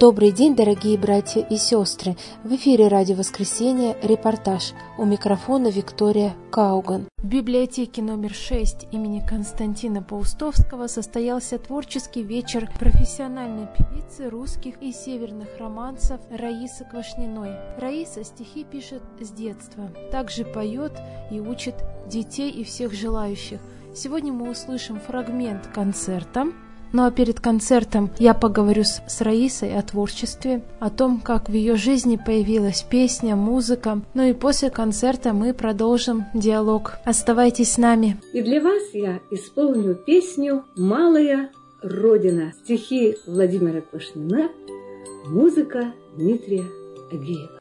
Добрый день, дорогие братья и сестры! В эфире «Радио Воскресенье», репортаж. У микрофона Виктория Кауган. В библиотеке номер 6 имени Константина Паустовского состоялся творческий вечер профессиональной певицы русских и северных романсов Раисы Квашниной. Раиса стихи пишет с детства, также поет и учит детей и всех желающих. Сегодня мы услышим фрагмент концерта. Ну а перед концертом я поговорю с Раисой о творчестве, о том, как в ее жизни появилась песня, музыка. Ну и после концерта мы продолжим диалог. Оставайтесь с нами. И для вас я исполню песню «Малая Родина». Стихи Владимира Квашнина, музыка Дмитрия Агеева.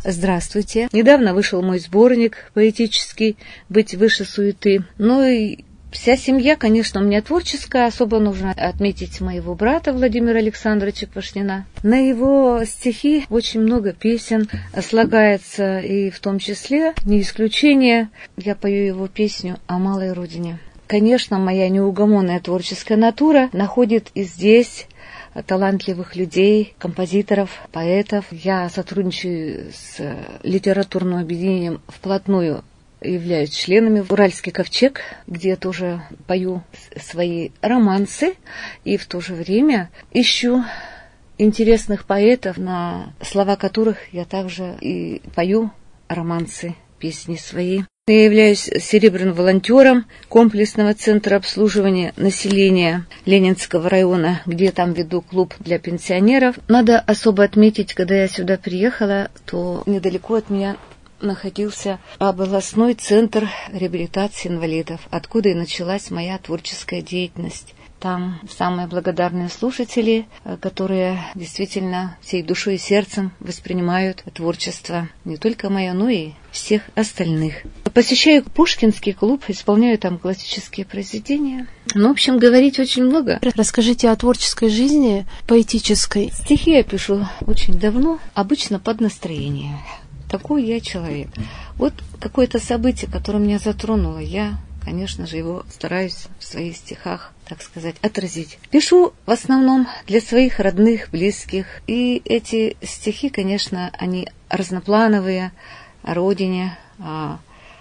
Здравствуйте. Недавно вышел мой сборник поэтический «Быть выше суеты». Ну и вся семья, конечно, у меня творческая. Особо нужно отметить моего брата Владимира Александровича Квашнина. На его стихи очень много песен слагается, и в том числе, не исключение, я пою его песню о малой родине. Конечно, моя неугомонная творческая натура находит и здесь талантливых людей, композиторов, поэтов. Я сотрудничаю с литературным объединением вплотную, являюсь членами «Уральский ковчег», где я тоже пою свои романсы и в то же время ищу интересных поэтов, на слова которых я также и пою романсы, песни свои. Я являюсь серебряным волонтером комплексного центра обслуживания населения Ленинского района, где там веду клуб для пенсионеров. Надо особо отметить, когда я сюда приехала, то недалеко от меня находился областной центр реабилитации инвалидов, откуда и началась моя творческая деятельность. Там самые благодарные слушатели, которые действительно всей душой и сердцем воспринимают творчество не только мое, но и всех остальных. Посещаю Пушкинский клуб, исполняю там классические произведения. Ну, в общем, говорить очень много. Расскажите о творческой жизни поэтической. Стихи я пишу очень давно, обычно под настроение. Такой я человек. Вот какое-то событие, которое меня затронуло, я, конечно же, его стараюсь в своих стихах, так сказать, отразить. Пишу в основном для своих родных, близких. И эти стихи, конечно, они разноплановые, о родине, о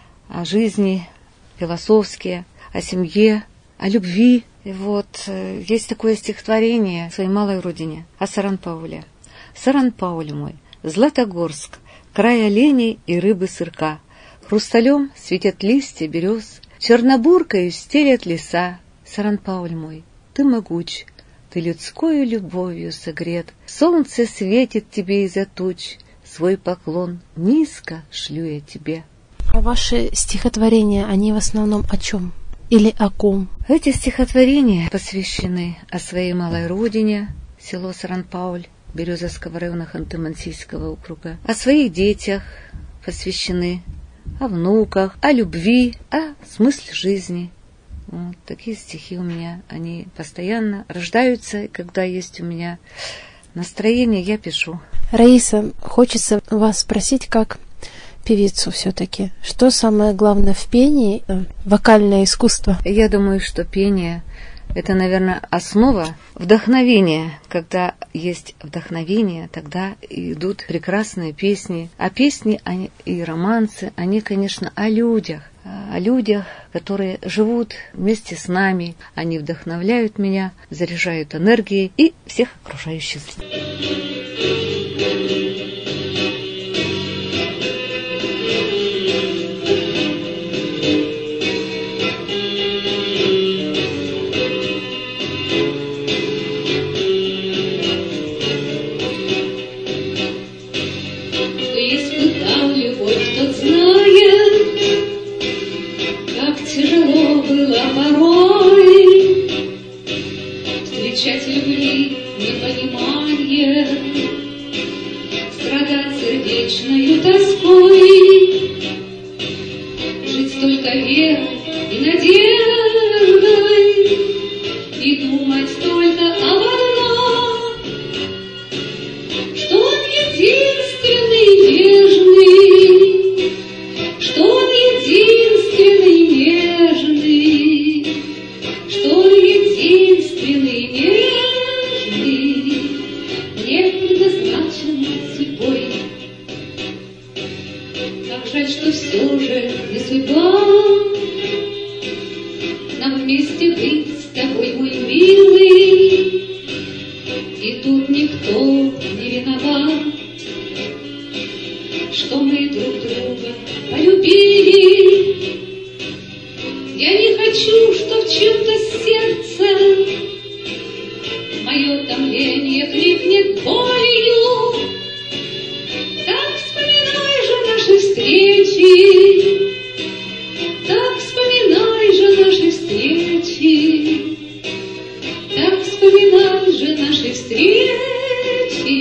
жизни, философские, о семье, о любви. И вот есть такое стихотворение своей малой родине, о Саран-Пауле. «Саран-Пауль мой, Златогорск, край оленей и рыбы сырка, хрусталем светят листья берез, чернобуркою стелят леса. Саран-Пауль мой, ты могуч, ты людскою любовью согрет, солнце светит тебе из-за туч, свой поклон низко шлю я тебе». А ваши стихотворения, они в основном о чем? Или о ком? Эти стихотворения посвящены о своей малой родине, село Саран-Пауль, Березовского района Ханты-Мансийского округа, о своих детях посвящены, о внуках, о любви, о смысле жизни. Вот такие стихи у меня, они постоянно рождаются, и когда есть у меня настроение, я пишу. Раиса, хочется вас спросить, как певицу все-таки, что самое главное в пении, вокальное искусство? Я думаю, что пение — это, наверное, основа вдохновения. Когда есть вдохновение, тогда идут прекрасные песни. А песни и романсы, они, конечно, о людях, которые живут вместе с нами. Они вдохновляют меня, заряжают энергией и всех окружающих. Тяжело было порой встречать любви непонимание, страдать сердечною тоской, жить только верой и надеждой и думать только об одном, что он единственный нежный, что он единственный нежный, что он единственный нежный, мне предназначен судьбой. Как жаль, что все же не судьба нам вместе быть с тобой, мой милый, и тут никто не виноват, что мы друг друга полюбили. Я не хочу, чтоб в чьем-то сердце мое томление крикнет болью. Так вспоминай же наши встречи, так вспоминай же наши встречи, так вспоминай же наши встречи.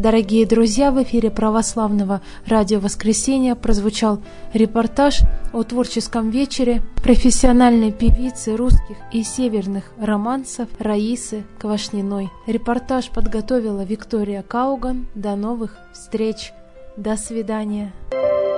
Дорогие друзья, в эфире православного радио «Воскресенье» прозвучал репортаж о творческом вечере профессиональной певицы русских и северных романсов Раисы Квашниной. Репортаж подготовила Виктория Кауган. До новых встреч. До свидания.